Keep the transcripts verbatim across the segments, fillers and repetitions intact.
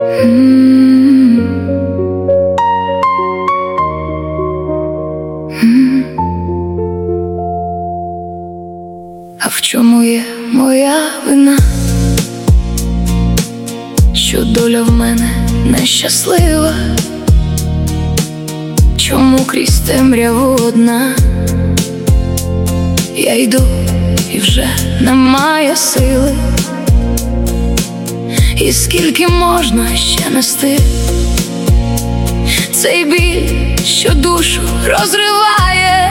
А в чому є моя вина, що доля в мене нещаслива? Чому крізь темряву одна я йду і вже немає сили? І скільки можна ще нести цей біль, що душу розриває?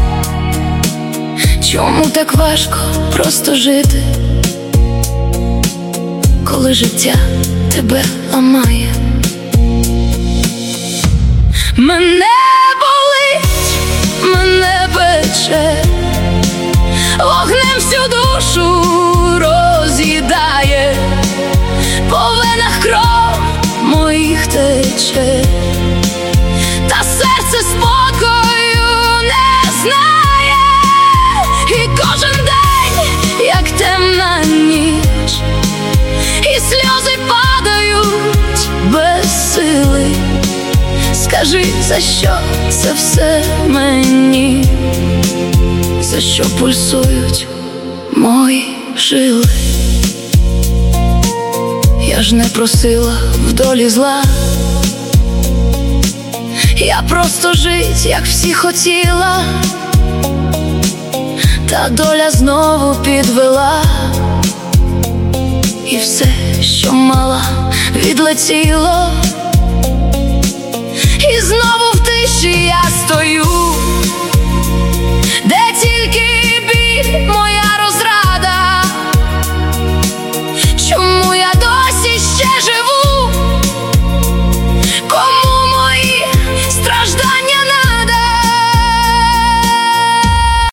Чому так важко просто жити, коли життя тебе ламає? Мене болить, мене пече, вогнем всю душу роз'їдає, по венах кров моїх тече, та серце спокою не знає. І кожен день, як темна ніч, і сльози падають без сили. Скажи, за що це все мені? За що пульсують мої жили? Я ж не просила в долі зла, я просто жить, як всі хотіла, та доля знову підвела, і все, що мала, відлетіло. І знову в тиші я стою,